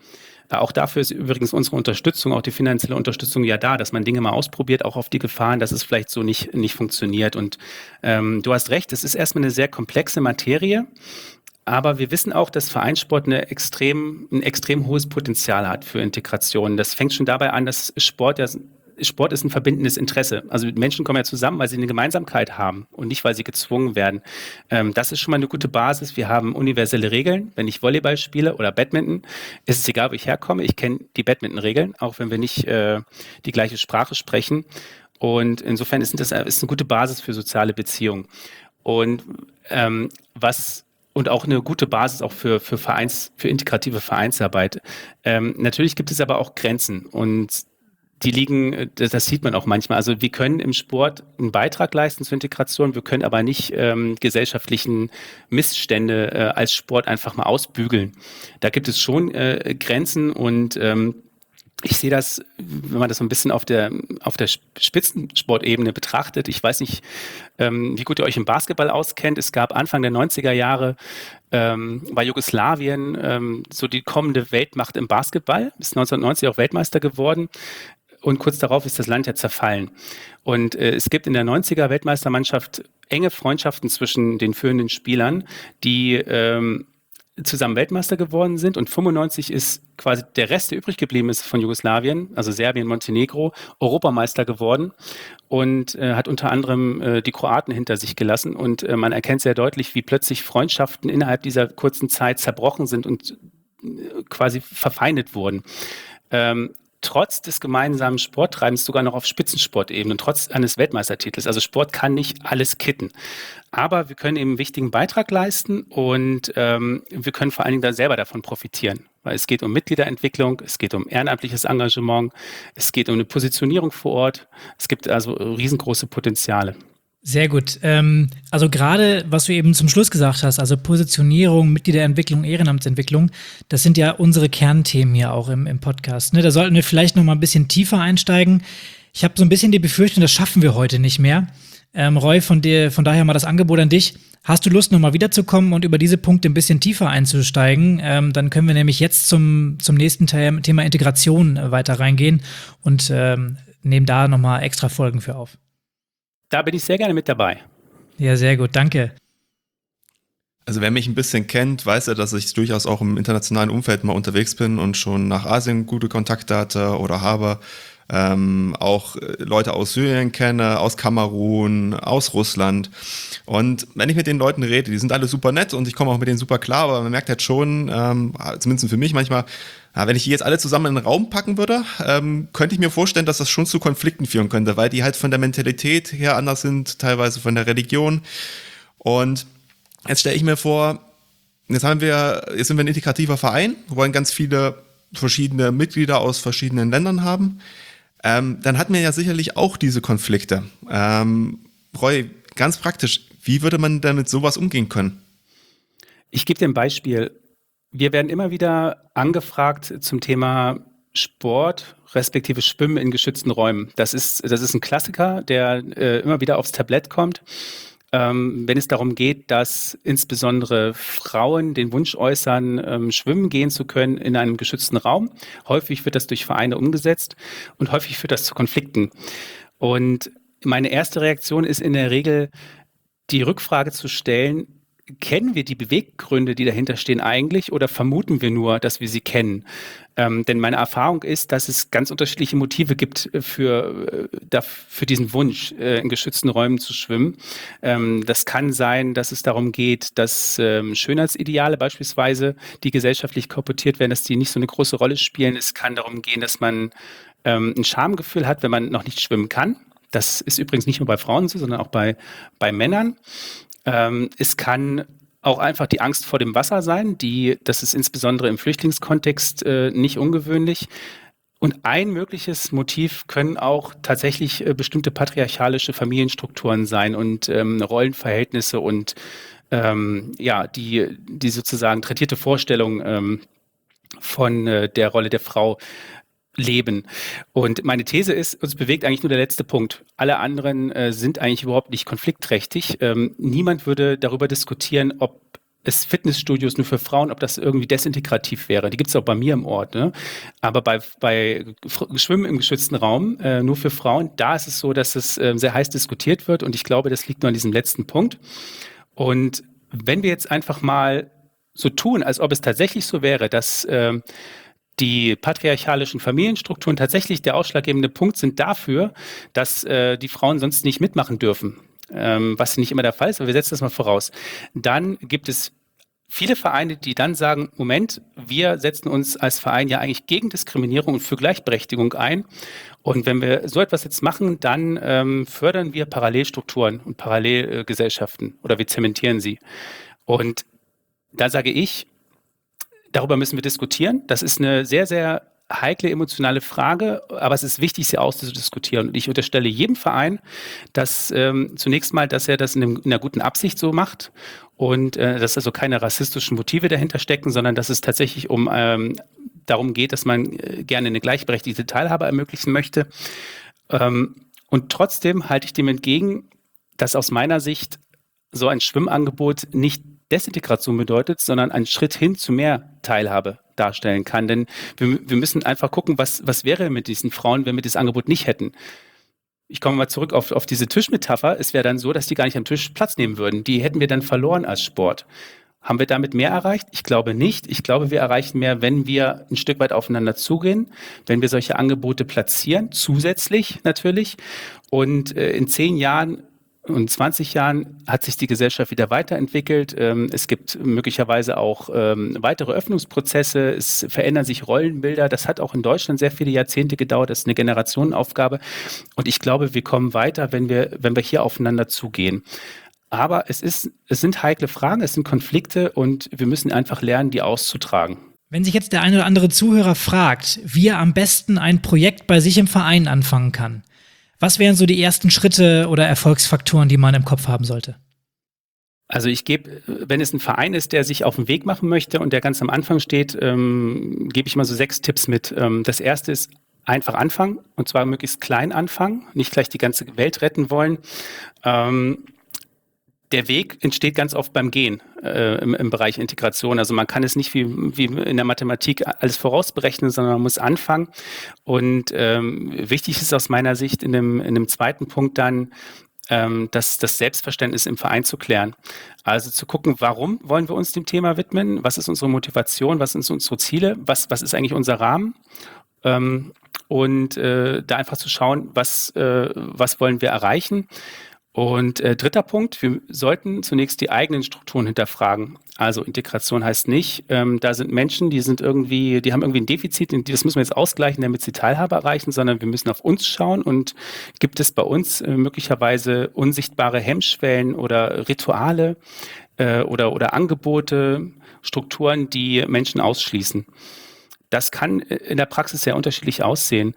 Auch dafür ist übrigens unsere Unterstützung, auch die finanzielle Unterstützung ja da, dass man Dinge mal ausprobiert, auch auf die Gefahren, dass es vielleicht so nicht, nicht funktioniert. Und ähm, du hast recht, es ist erstmal eine sehr komplexe Materie. Aber wir wissen auch, dass Vereinssport eine extrem, ein extrem hohes Potenzial hat für Integration. Das fängt schon dabei an, dass Sport ja Sport ist ein verbindendes Interesse. Also Menschen kommen ja zusammen, weil sie eine Gemeinsamkeit haben und nicht, weil sie gezwungen werden. Ähm, das ist schon mal eine gute Basis. Wir haben universelle Regeln. Wenn ich Volleyball spiele oder Badminton, ist es egal, wo ich herkomme. Ich kenne die Badminton-Regeln, auch wenn wir nicht äh, die gleiche Sprache sprechen. Und insofern ist das ist eine gute Basis für soziale Beziehungen. Und ähm, was Und auch eine gute Basis auch für, für, Vereins, für integrative Vereinsarbeit. Ähm, natürlich gibt es aber auch Grenzen und die liegen, das, das sieht man auch manchmal. Also wir können im Sport einen Beitrag leisten zur Integration, wir können aber nicht ähm, gesellschaftlichen Missstände äh, als Sport einfach mal ausbügeln. Da gibt es schon äh, Grenzen und ähm, ich sehe das, wenn man das so ein bisschen auf der, auf der Spitzensportebene betrachtet. Ich weiß nicht, ähm, wie gut ihr euch im Basketball auskennt. Es gab Anfang der neunziger Jahre ähm, bei Jugoslawien ähm, so die kommende Weltmacht im Basketball. Ist neunzehnhundertneunzig auch Weltmeister geworden. Und kurz darauf ist das Land ja zerfallen. Und äh, es gibt in der neunziger Weltmeistermannschaft enge Freundschaften zwischen den führenden Spielern, die ähm, zusammen Weltmeister geworden sind. Und fünfundneunzig ist quasi der Rest, der übrig geblieben ist von Jugoslawien, also Serbien, Montenegro, Europameister geworden und äh, hat unter anderem äh, die Kroaten hinter sich gelassen. Und äh, man erkennt sehr deutlich, wie plötzlich Freundschaften innerhalb dieser kurzen Zeit zerbrochen sind und äh, quasi verfeindet wurden. Ähm, Trotz des gemeinsamen Sporttreibens sogar noch auf Spitzensportebene und trotz eines Weltmeistertitels. Also Sport kann nicht alles kitten. Aber wir können eben einen wichtigen Beitrag leisten und ähm, wir können vor allen Dingen da selber davon profitieren. Weil es geht um Mitgliederentwicklung, es geht um ehrenamtliches Engagement, es geht um eine Positionierung vor Ort. Es gibt also riesengroße Potenziale. Sehr gut. Ähm, also gerade, was du eben zum Schluss gesagt hast, also Positionierung, Mitgliederentwicklung, Ehrenamtsentwicklung, das sind ja unsere Kernthemen hier auch im, im Podcast. Ne? Da sollten wir vielleicht noch mal ein bisschen tiefer einsteigen. Ich habe so ein bisschen die Befürchtung, das schaffen wir heute nicht mehr. Ähm, Roy, von dir, von daher mal das Angebot an dich. Hast du Lust, noch mal wiederzukommen und über diese Punkte ein bisschen tiefer einzusteigen? Ähm, dann können wir nämlich jetzt zum, zum nächsten Teil, Thema Integration äh, weiter reingehen und ähm, nehmen da noch mal extra Folgen für auf. Da bin ich sehr gerne mit dabei. Ja, sehr gut, danke. Also wer mich ein bisschen kennt, weiß ja, dass ich durchaus auch im internationalen Umfeld mal unterwegs bin und schon nach Asien gute Kontakte hatte oder habe. Ähm, auch Leute aus Syrien kenne, aus Kamerun, aus Russland. Und wenn ich mit den Leuten rede, die sind alle super nett und ich komme auch mit denen super klar, aber man merkt halt schon, ähm, zumindest für mich manchmal, ja, wenn ich die jetzt alle zusammen in einen Raum packen würde, ähm, könnte ich mir vorstellen, dass das schon zu Konflikten führen könnte, weil die halt von der Mentalität her anders sind, teilweise von der Religion. Und jetzt stelle ich mir vor, jetzt haben wir, jetzt sind wir ein integrativer Verein, wir wollen ganz viele verschiedene Mitglieder aus verschiedenen Ländern haben. Ähm, dann hatten wir ja sicherlich auch diese Konflikte. Ähm, Roy, ganz praktisch, wie würde man damit sowas umgehen können? Ich gebe dir ein Beispiel. Wir werden immer wieder angefragt zum Thema Sport, respektive Schwimmen in geschützten Räumen. Das ist, das ist ein Klassiker, der äh, immer wieder aufs Tablett kommt. Ähm, wenn es darum geht, dass insbesondere Frauen den Wunsch äußern, ähm, schwimmen gehen zu können in einem geschützten Raum. Häufig wird das durch Vereine umgesetzt und häufig führt das zu Konflikten. Und meine erste Reaktion ist in der Regel, die Rückfrage zu stellen: Kennen wir die Beweggründe, die dahinter stehen eigentlich, oder vermuten wir nur, dass wir sie kennen? Ähm, denn meine Erfahrung ist, dass es ganz unterschiedliche Motive gibt für, äh, für diesen Wunsch, äh, in geschützten Räumen zu schwimmen. Ähm, das kann sein, dass es darum geht, dass ähm, Schönheitsideale beispielsweise, die gesellschaftlich kolportiert werden, dass die nicht so eine große Rolle spielen. Es kann darum gehen, dass man ähm, ein Schamgefühl hat, wenn man noch nicht schwimmen kann. Das ist übrigens nicht nur bei Frauen so, sondern auch bei, bei Männern. Ähm, es kann auch einfach die Angst vor dem Wasser sein, die, das ist insbesondere im Flüchtlingskontext äh, nicht ungewöhnlich. Und ein mögliches Motiv können auch tatsächlich äh, bestimmte patriarchalische Familienstrukturen sein und ähm, Rollenverhältnisse und ähm, ja, die, die sozusagen tradierte Vorstellung ähm, von äh, der Rolle der Frau leben. Und meine These ist, uns bewegt eigentlich nur der letzte Punkt. Alle anderen äh, sind eigentlich überhaupt nicht konfliktträchtig. Ähm, niemand würde darüber diskutieren, ob es Fitnessstudios nur für Frauen, ob das irgendwie desintegrativ wäre. Die gibt es auch bei mir im Ort. Ne? Aber bei, bei Schwimmen im geschützten Raum, äh, nur für Frauen, da ist es so, dass es äh, sehr heiß diskutiert wird. Und ich glaube, das liegt nur an diesem letzten Punkt. Und wenn wir jetzt einfach mal so tun, als ob es tatsächlich so wäre, dass äh, die patriarchalischen Familienstrukturen tatsächlich der ausschlaggebende Punkt sind dafür, dass äh, die Frauen sonst nicht mitmachen dürfen, ähm, was nicht immer der Fall ist, aber wir setzen das mal voraus, dann gibt es viele Vereine, die dann sagen, Moment, wir setzen uns als Verein ja eigentlich gegen Diskriminierung und für Gleichberechtigung ein. Und wenn wir so etwas jetzt machen, dann ähm, fördern wir Parallelstrukturen und Parallelgesellschaften oder wir zementieren sie. Und da sage ich, darüber müssen wir diskutieren. Das ist eine sehr, sehr heikle emotionale Frage, aber es ist wichtig, sie auszudiskutieren. Und ich unterstelle jedem Verein, dass ähm, zunächst mal, dass er das in, einem, in einer guten Absicht so macht und äh, dass also keine rassistischen Motive dahinter stecken, sondern dass es tatsächlich um ähm, darum geht, dass man äh, gerne eine gleichberechtigte Teilhabe ermöglichen möchte. Ähm, und trotzdem halte ich dem entgegen, dass aus meiner Sicht so ein Schwimmangebot nicht Desintegration bedeutet, sondern einen Schritt hin zu mehr Teilhabe darstellen kann. Denn wir, wir müssen einfach gucken, was, was wäre mit diesen Frauen, wenn wir das Angebot nicht hätten. Ich komme mal zurück auf, auf diese Tischmetapher. Es wäre dann so, dass die gar nicht am Tisch Platz nehmen würden. Die hätten wir dann verloren als Sport. Haben wir damit mehr erreicht? Ich glaube nicht. Ich glaube, wir erreichen mehr, wenn wir ein Stück weit aufeinander zugehen, wenn wir solche Angebote platzieren, zusätzlich natürlich. Und äh, in zehn Jahren und zwanzig Jahren hat sich die Gesellschaft wieder weiterentwickelt. Es gibt möglicherweise auch weitere Öffnungsprozesse. Es verändern sich Rollenbilder. Das hat auch in Deutschland sehr viele Jahrzehnte gedauert. Das ist eine Generationenaufgabe. Und ich glaube, wir kommen weiter, wenn wir, wenn wir hier aufeinander zugehen. Aber es ist, es sind heikle Fragen, es sind Konflikte und wir müssen einfach lernen, die auszutragen. Wenn sich jetzt der eine oder andere Zuhörer fragt, wie er am besten ein Projekt bei sich im Verein anfangen kann, was wären so die ersten Schritte oder Erfolgsfaktoren, die man im Kopf haben sollte? Also ich gebe, wenn es ein Verein ist, der sich auf den Weg machen möchte und der ganz am Anfang steht, ähm, gebe ich mal so sechs Tipps mit. Ähm, das erste ist einfach anfangen und zwar möglichst klein anfangen, nicht gleich die ganze Welt retten wollen. Ähm, Der Weg entsteht ganz oft beim Gehen äh, im, im Bereich Integration. Also man kann es nicht wie, wie in der Mathematik alles vorausberechnen, sondern man muss anfangen. Und ähm, wichtig ist aus meiner Sicht in dem, in dem zweiten Punkt dann, ähm, das, das Selbstverständnis im Verein zu klären. Also zu gucken, warum wollen wir uns dem Thema widmen? Was ist unsere Motivation? Was sind unsere Ziele? Was, was ist eigentlich unser Rahmen? Ähm, und äh, da einfach zu schauen, was, äh, was wollen wir erreichen? Und äh, dritter Punkt, wir sollten zunächst die eigenen Strukturen hinterfragen. Also Integration heißt nicht, ähm, da sind Menschen, die sind irgendwie, die haben irgendwie ein Defizit, das müssen wir jetzt ausgleichen, damit sie Teilhabe erreichen, sondern wir müssen auf uns schauen und gibt es bei uns äh, möglicherweise unsichtbare Hemmschwellen oder Rituale äh, oder, oder Angebote, Strukturen, die Menschen ausschließen. Das kann in der Praxis sehr unterschiedlich aussehen.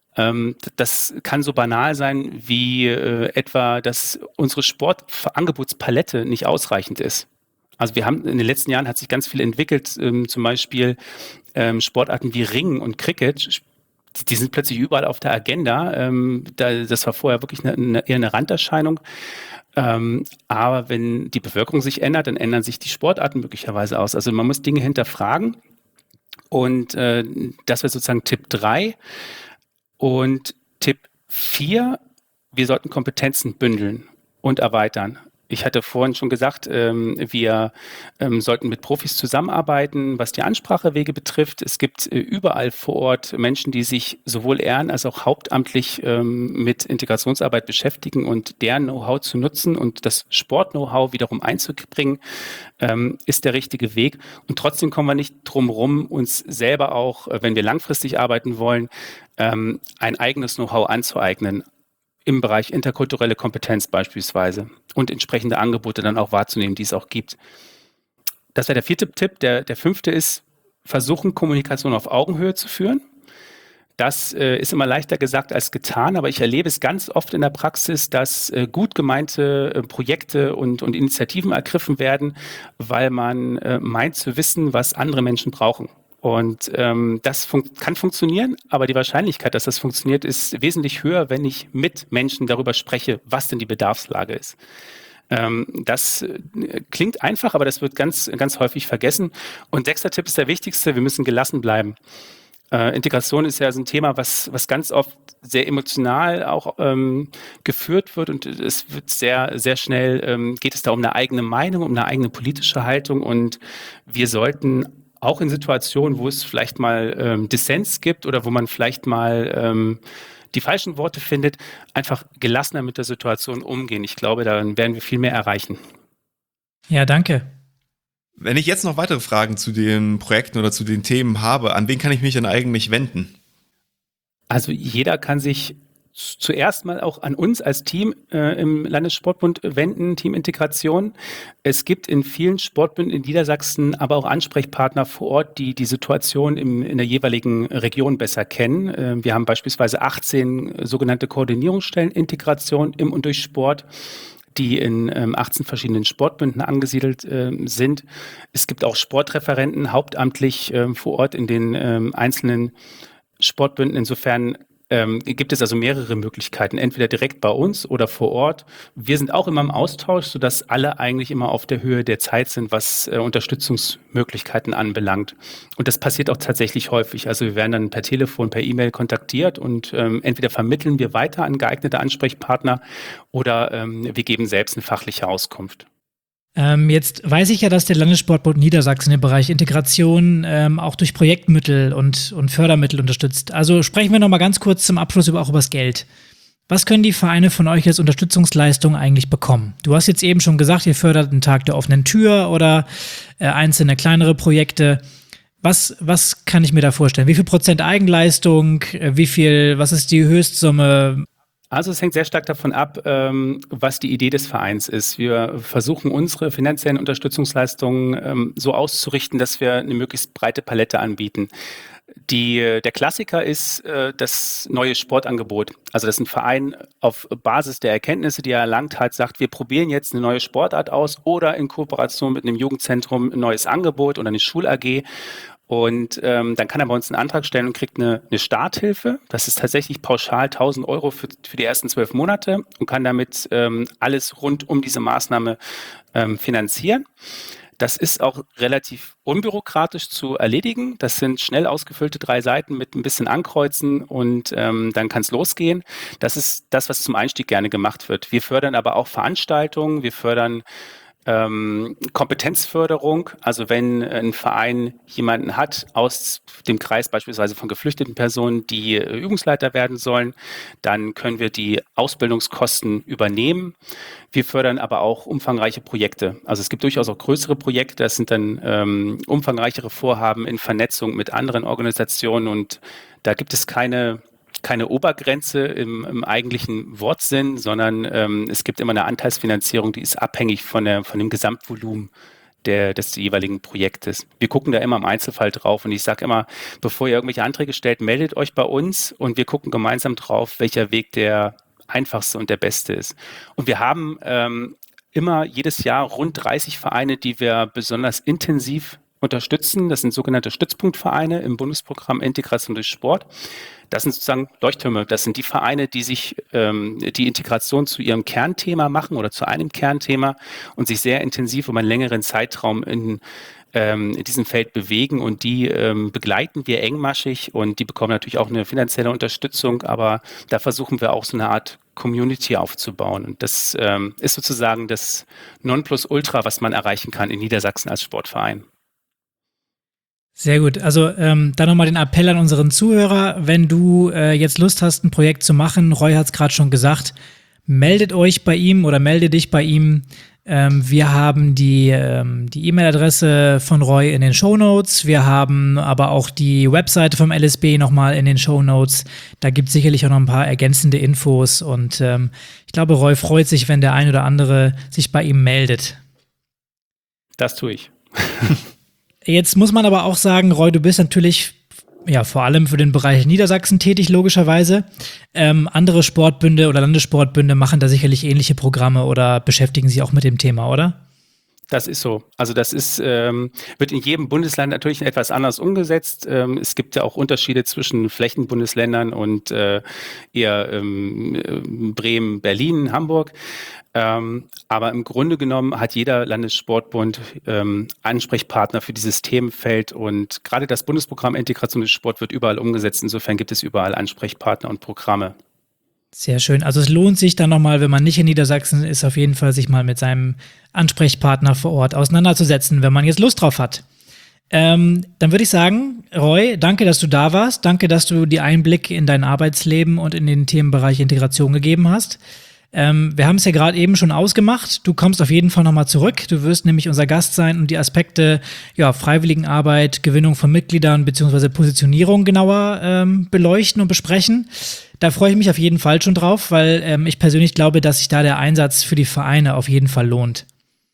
Das kann so banal sein wie äh, etwa, dass unsere Sportangebotspalette nicht ausreichend ist. Also wir haben in den letzten Jahren hat sich ganz viel entwickelt, ähm, zum Beispiel ähm, Sportarten wie Ringen und Cricket, die sind plötzlich überall auf der Agenda. Ähm, da, das war vorher wirklich eine, eine, eher eine Randerscheinung. Ähm, aber wenn die Bevölkerung sich ändert, dann ändern sich die Sportarten möglicherweise aus. Also man muss Dinge hinterfragen und äh, das wäre sozusagen Tipp drei. Und Tipp vier, wir sollten Kompetenzen bündeln und erweitern. Ich hatte vorhin schon gesagt, ähm, wir ähm, sollten mit Profis zusammenarbeiten, was die Ansprachewege betrifft. Es gibt äh, überall vor Ort Menschen, die sich sowohl ehren- als auch hauptamtlich ähm, mit Integrationsarbeit beschäftigen und deren Know-how zu nutzen und das Sport-Know-how wiederum einzubringen, ähm, ist der richtige Weg. Und trotzdem kommen wir nicht drum rum, uns selber auch, äh, wenn wir langfristig arbeiten wollen, ähm, ein eigenes Know-how anzueignen. Im Bereich interkulturelle Kompetenz beispielsweise und entsprechende Angebote dann auch wahrzunehmen, die es auch gibt. Das wäre der vierte Tipp. Der, der fünfte ist, versuchen, Kommunikation auf Augenhöhe zu führen. Das äh, ist immer leichter gesagt als getan, aber ich erlebe es ganz oft in der Praxis, dass äh, gut gemeinte äh, Projekte und, und Initiativen ergriffen werden, weil man äh, meint zu wissen, was andere Menschen brauchen. Und ähm, das fun- kann funktionieren, aber die Wahrscheinlichkeit, dass das funktioniert, ist wesentlich höher, wenn ich mit Menschen darüber spreche, was denn die Bedarfslage ist. Ähm, das äh, klingt einfach, aber das wird ganz, ganz häufig vergessen. Und sechster Tipp ist der wichtigste, wir müssen gelassen bleiben. Äh, Integration ist ja so ein Thema, was, was ganz oft sehr emotional auch ähm, geführt wird und es wird sehr, sehr schnell, ähm, geht es da um eine eigene Meinung, um eine eigene politische Haltung und wir sollten auch in Situationen, wo es vielleicht mal ähm, Dissens gibt oder wo man vielleicht mal ähm, die falschen Worte findet, einfach gelassener mit der Situation umgehen. Ich glaube, dann werden wir viel mehr erreichen. Ja, danke. Wenn ich jetzt noch weitere Fragen zu den Projekten oder zu den Themen habe, an wen kann ich mich denn eigentlich wenden? Also jeder kann sich zuerst mal auch an uns als Team äh, im Landessportbund wenden, Team Integration. Es gibt in vielen Sportbünden in Niedersachsen aber auch Ansprechpartner vor Ort, die die Situation im, in der jeweiligen Region besser kennen. Äh, wir haben beispielsweise achtzehn sogenannte Koordinierungsstellen Integration im und durch Sport, die in ähm, achtzehn verschiedenen Sportbünden angesiedelt äh, sind. Es gibt auch Sportreferenten hauptamtlich äh, vor Ort in den ähm, einzelnen Sportbünden. Insofern ähm, gibt es also mehrere Möglichkeiten, entweder direkt bei uns oder vor Ort. Wir sind auch immer im Austausch, sodass alle eigentlich immer auf der Höhe der Zeit sind, was äh, Unterstützungsmöglichkeiten anbelangt. Und das passiert auch tatsächlich häufig. Also wir werden dann per Telefon, per E-Mail kontaktiert und ähm, entweder vermitteln wir weiter an geeignete Ansprechpartner oder ähm, wir geben selbst eine fachliche Auskunft. Ähm, jetzt weiß ich ja, dass der Landessportbund Niedersachsen im Bereich Integration ähm, auch durch Projektmittel und, und Fördermittel unterstützt. Also sprechen wir noch mal ganz kurz zum Abschluss über, auch über das Geld. Was können die Vereine von euch als Unterstützungsleistung eigentlich bekommen? Du hast jetzt eben schon gesagt, ihr fördert einen Tag der offenen Tür oder äh, einzelne kleinere Projekte. Was, was kann ich mir da vorstellen? Wie viel Prozent Eigenleistung? Äh, wie viel, was ist die Höchstsumme? Also es hängt sehr stark davon ab, ähm, was die Idee des Vereins ist. Wir versuchen unsere finanziellen Unterstützungsleistungen ähm, so auszurichten, dass wir eine möglichst breite Palette anbieten. Die, der Klassiker ist äh, das neue Sportangebot. Also dass ein Verein auf Basis der Erkenntnisse, die er erlangt hat, sagt, wir probieren jetzt eine neue Sportart aus oder in Kooperation mit einem Jugendzentrum ein neues Angebot oder eine Schul-A G. Und ähm, dann kann er bei uns einen Antrag stellen und kriegt eine, eine Starthilfe. Das ist tatsächlich pauschal tausend Euro für, für die ersten zwölf Monate und kann damit ähm, alles rund um diese Maßnahme ähm, finanzieren. Das ist auch relativ unbürokratisch zu erledigen. Das sind schnell ausgefüllte drei Seiten mit ein bisschen Ankreuzen und ähm, dann kann es losgehen. Das ist das, was zum Einstieg gerne gemacht wird. Wir fördern aber auch Veranstaltungen, wir fördern Ähm, Kompetenzförderung, also wenn ein Verein jemanden hat aus dem Kreis beispielsweise von geflüchteten Personen, die äh, Übungsleiter werden sollen, dann können wir die Ausbildungskosten übernehmen. Wir fördern aber auch umfangreiche Projekte. Also es gibt durchaus auch größere Projekte, das sind dann ähm, umfangreichere Vorhaben in Vernetzung mit anderen Organisationen und da gibt es keine keine Obergrenze im, im eigentlichen Wortsinn, sondern ähm, es gibt immer eine Anteilsfinanzierung, die ist abhängig von, der, von dem Gesamtvolumen der, des jeweiligen Projektes. Wir gucken da immer im Einzelfall drauf und ich sage immer, bevor ihr irgendwelche Anträge stellt, meldet euch bei uns und wir gucken gemeinsam drauf, welcher Weg der einfachste und der beste ist. Und wir haben ähm, immer jedes Jahr rund dreißig Vereine, die wir besonders intensiv unterstützen. Das sind sogenannte Stützpunktvereine im Bundesprogramm Integration durch Sport. Das sind sozusagen Leuchttürme. Das sind die Vereine, die sich ähm, die Integration zu ihrem Kernthema machen oder zu einem Kernthema und sich sehr intensiv über einen längeren Zeitraum in, ähm, in diesem Feld bewegen. Und die ähm, begleiten wir engmaschig und die bekommen natürlich auch eine finanzielle Unterstützung. Aber da versuchen wir auch so eine Art Community aufzubauen. Und das ähm, ist sozusagen das Nonplusultra, was man erreichen kann in Niedersachsen als Sportverein. Sehr gut. Also ähm, dann nochmal den Appell an unseren Zuhörer, wenn du äh, jetzt Lust hast, ein Projekt zu machen, Roy hat es gerade schon gesagt, meldet euch bei ihm oder melde dich bei ihm. Ähm, wir haben die ähm, die E-Mail-Adresse von Roy in den Shownotes. Wir haben aber auch die Webseite vom L S B nochmal in den Shownotes. Da gibt es sicherlich auch noch ein paar ergänzende Infos. Und ähm, ich glaube, Roy freut sich, wenn der ein oder andere sich bei ihm meldet. Das tue ich. Jetzt muss man aber auch sagen, Roy, du bist natürlich ja vor allem für den Bereich Niedersachsen tätig, logischerweise. Ähm, andere Sportbünde oder Landessportbünde machen da sicherlich ähnliche Programme oder beschäftigen sich auch mit dem Thema, oder? Das ist so. Also das ist, ähm, wird in jedem Bundesland natürlich etwas anders umgesetzt. Ähm, es gibt ja auch Unterschiede zwischen Flächenbundesländern und äh, eher ähm, Bremen, Berlin, Hamburg. Ähm, aber im Grunde genommen hat jeder Landessportbund ähm, Ansprechpartner für dieses Themenfeld und gerade das Bundesprogramm Integration des Sport wird überall umgesetzt. Insofern gibt es überall Ansprechpartner und Programme. Sehr schön. Also es lohnt sich dann nochmal, wenn man nicht in Niedersachsen ist, auf jeden Fall sich mal mit seinem Ansprechpartner vor Ort auseinanderzusetzen, wenn man jetzt Lust drauf hat. Ähm, dann würde ich sagen, Roy, danke, dass du da warst. Danke, dass du die Einblick in dein Arbeitsleben und in den Themenbereich Integration gegeben hast. Ähm, wir haben es ja gerade eben schon ausgemacht. Du kommst auf jeden Fall nochmal zurück. Du wirst nämlich unser Gast sein und die Aspekte ja, Freiwilligenarbeit, Gewinnung von Mitgliedern bzw. Positionierung genauer ähm, beleuchten und besprechen. Da freue ich mich auf jeden Fall schon drauf, weil ähm, ich persönlich glaube, dass sich da der Einsatz für die Vereine auf jeden Fall lohnt.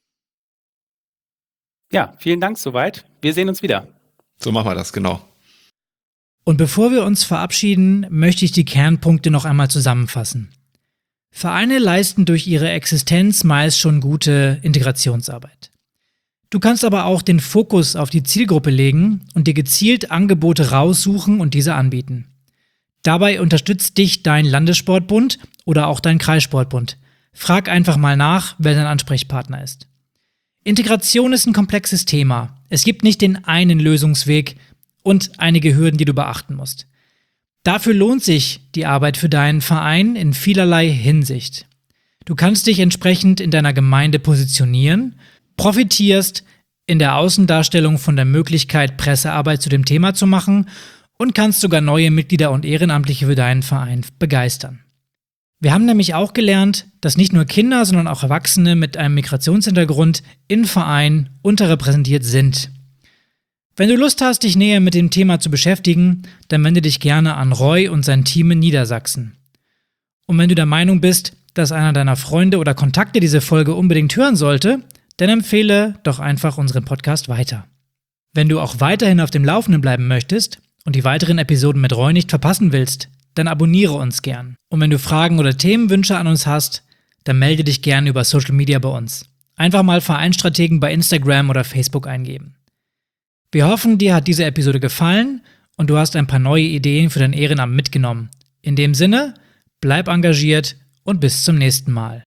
Ja, vielen Dank soweit. Wir sehen uns wieder. So machen wir das, genau. Und bevor wir uns verabschieden, möchte ich die Kernpunkte noch einmal zusammenfassen. Vereine leisten durch ihre Existenz meist schon gute Integrationsarbeit. Du kannst aber auch den Fokus auf die Zielgruppe legen und dir gezielt Angebote raussuchen und diese anbieten. Dabei unterstützt dich dein Landessportbund oder auch dein Kreissportbund. Frag einfach mal nach, wer dein Ansprechpartner ist. Integration ist ein komplexes Thema. Es gibt nicht den einen Lösungsweg und einige Hürden, die du beachten musst. Dafür lohnt sich die Arbeit für deinen Verein in vielerlei Hinsicht. Du kannst dich entsprechend in deiner Gemeinde positionieren, profitierst in der Außendarstellung von der Möglichkeit, Pressearbeit zu dem Thema zu machen und kannst sogar neue Mitglieder und Ehrenamtliche für deinen Verein begeistern. Wir haben nämlich auch gelernt, dass nicht nur Kinder, sondern auch Erwachsene mit einem Migrationshintergrund in Vereinen unterrepräsentiert sind. Wenn du Lust hast, dich näher mit dem Thema zu beschäftigen, dann wende dich gerne an Roy und sein Team in Niedersachsen. Und wenn du der Meinung bist, dass einer deiner Freunde oder Kontakte diese Folge unbedingt hören sollte, dann empfehle doch einfach unseren Podcast weiter. Wenn du auch weiterhin auf dem Laufenden bleiben möchtest und die weiteren Episoden mit Roy nicht verpassen willst, dann abonniere uns gern. Und wenn du Fragen oder Themenwünsche an uns hast, dann melde dich gerne über Social Media bei uns. Einfach mal Vereinsstrategen bei Instagram oder Facebook eingeben. Wir hoffen, dir hat diese Episode gefallen und du hast ein paar neue Ideen für dein Ehrenamt mitgenommen. In dem Sinne, bleib engagiert und bis zum nächsten Mal.